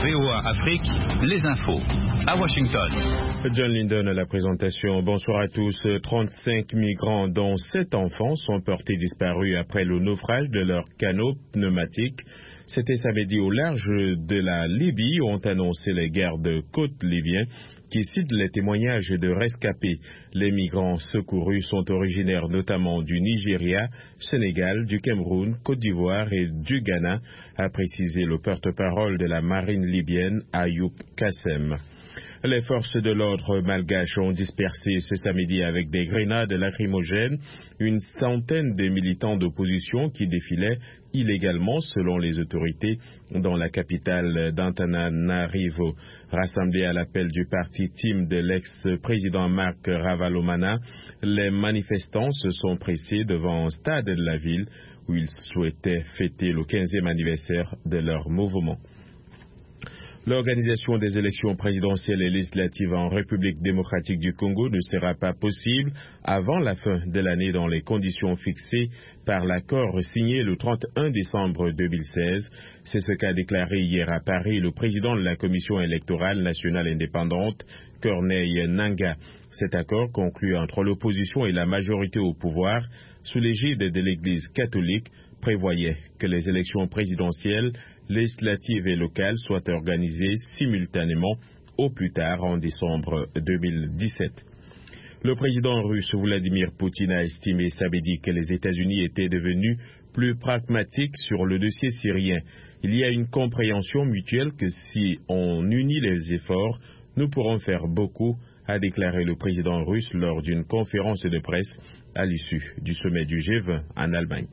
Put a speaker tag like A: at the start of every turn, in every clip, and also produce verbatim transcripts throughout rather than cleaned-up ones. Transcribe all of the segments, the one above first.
A: V O A Afrique, les infos. À Washington.
B: John Linden à la présentation. Bonsoir à tous. trente-cinq migrants, dont sept enfants, sont portés disparus après le naufrage de leur canot pneumatique. C'était samedi au large de la Libye, ont annoncé les gardes-côtes libyens qui citent les témoignages de rescapés. Les migrants secourus sont originaires notamment du Nigeria, Sénégal, du Cameroun, Côte d'Ivoire et du Ghana, a précisé le porte-parole de la marine libyenne, Ayoub Kassem. Les forces de l'ordre malgaches ont dispersé ce samedi avec des grenades lacrymogènes une centaine de militants d'opposition qui défilaient illégalement, selon les autorités, dans la capitale d'Antananarivo. Rassemblés à l'appel du parti Team de l'ex-président Marc Ravalomanana, les manifestants se sont pressés devant un stade de la ville où ils souhaitaient fêter le quinzième anniversaire de leur mouvement. L'organisation des élections présidentielles et législatives en République démocratique du Congo ne sera pas possible avant la fin de l'année dans les conditions fixées par l'accord signé le trente et un décembre deux mille seize. C'est ce qu'a déclaré hier à Paris le président de la Commission électorale nationale indépendante, Corneille Nangaa. Cet accord, conclu entre l'opposition et la majorité au pouvoir, sous l'égide de l'Église catholique, prévoyait que les élections présidentielles, législatives et locales soient organisées simultanément au plus tard en décembre deux mille dix-sept. Le président russe Vladimir Poutine a estimé samedi que les États-Unis étaient devenus plus pragmatiques sur le dossier syrien. Il y a une compréhension mutuelle que si on unit les efforts, nous pourrons faire beaucoup, a déclaré le président russe lors d'une conférence de presse à l'issue du sommet du G vingt en Allemagne.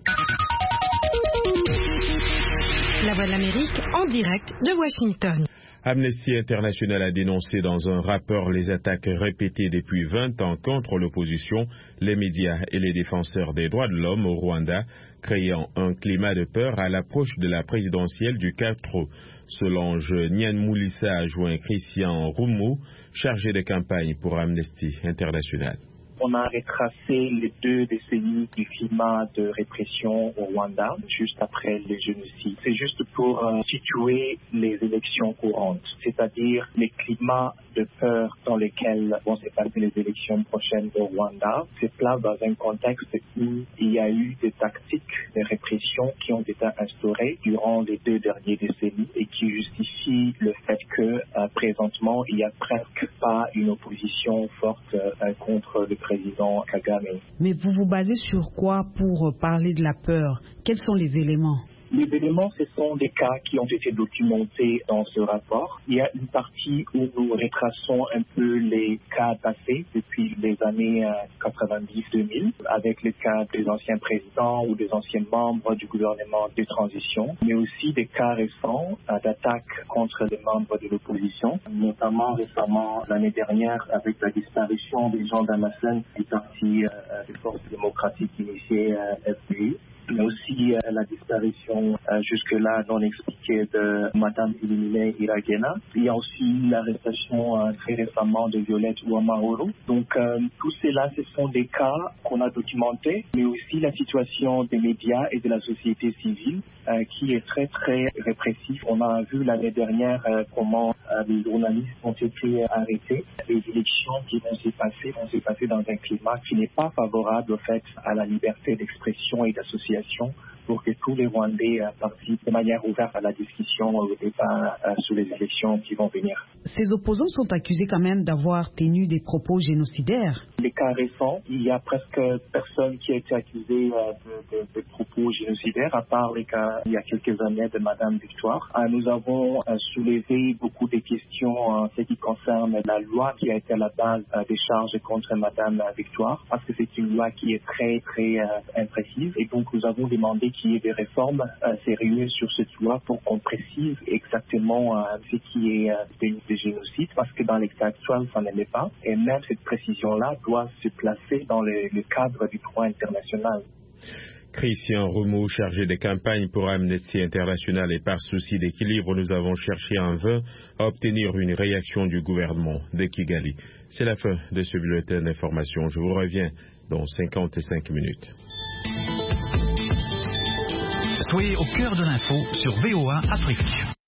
C: La Voix de l'Amérique en direct de Washington.
B: Amnesty International a dénoncé dans un rapport les attaques répétées depuis vingt ans contre l'opposition, les médias et les défenseurs des droits de l'homme au Rwanda, créant un climat de peur à l'approche de la présidentielle du quatre août. Solange Nyanmoulissa a joint Christian Roumou, chargé de campagne pour Amnesty International.
D: On a retracé les deux décennies du climat de répression au Rwanda, juste après le génocide. C'est juste pour euh, situer les élections courantes, c'est-à-dire les climats de peur dans lesquels vont se passer les élections prochaines au Rwanda. C'est là dans un contexte où il y a eu des tactiques de répression qui ont été instaurées durant les deux dernières décennies et qui justifient le fait que euh, présentement il n'y a presque pas une opposition forte euh, contre le président Kagame.
E: Mais vous vous basez sur quoi pour parler de la peur? Quels sont les éléments?
D: Les éléments, ce sont des cas qui ont été documentés dans ce rapport. Il y a une partie où nous retraçons un peu les cas passés depuis les années quatre-vingt-dix deux mille, avec le cas des anciens présidents ou des anciens membres du gouvernement de transition, mais aussi des cas récents d'attaques contre les membres de l'opposition, notamment récemment l'année dernière avec la disparition des gens d'Amassen du parti euh, des forces démocratiques initié euh, F D I. Mais aussi euh, la disparition euh, jusque-là non expliquée de Madame Illuminée Iragena. Il y a aussi l'arrestation euh, très récemment de Violette Ouamaoro. Donc euh, tout cela, ce sont des cas qu'on a documentés, mais aussi la situation des médias et de la société civile euh, qui est très très répressive. On a vu l'année dernière euh, comment euh, les journalistes ont été arrêtés. Les élections qui vont se passer vont se passer dans un climat qui n'est pas favorable au fait à la liberté d'expression et d'association, pour que tous les Rwandais participent de manière ouverte à la discussion au débat euh, sur les élections qui vont venir.
E: Ces opposants sont accusés quand même d'avoir tenu des propos génocidaires.
D: Les cas récents, il y a presque personne qui a été accusé euh, de, de, de propos génocidaires, à part les cas il y a quelques années de Madame Victoire. Euh, nous avons euh, soulevé beaucoup de questions en ce qui concerne la loi qui a été à la base euh, des charges contre Madame Victoire, parce que c'est une loi qui est très très euh, imprécise, et donc nous avons demandé qu'il y ait des réformes euh, sérieuses sur cette loi pour qu'on précise exactement euh, ce qui est euh, des, des génocides, parce que dans l'exact actuel, ça ne l'est pas. Et même cette précision-là doit se placer dans le, le cadre du droit international.
B: Christian Roumou, chargé des campagnes pour Amnesty International, et par souci d'équilibre, nous avons cherché en vain à obtenir une réaction du gouvernement de Kigali. C'est la fin de ce bulletin d'information. Je vous reviens dans cinquante-cinq minutes.
A: Soyez au cœur de l'info sur V O A Afrique.